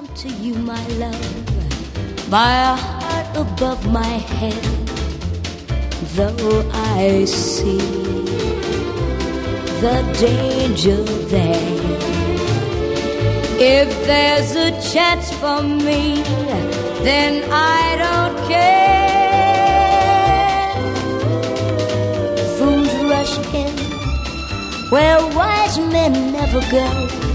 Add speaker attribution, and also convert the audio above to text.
Speaker 1: to you, my love, by a heart above my head. Though I see the danger there, if there's a chance for me, then I don't care. Fools rush in where wise men never go.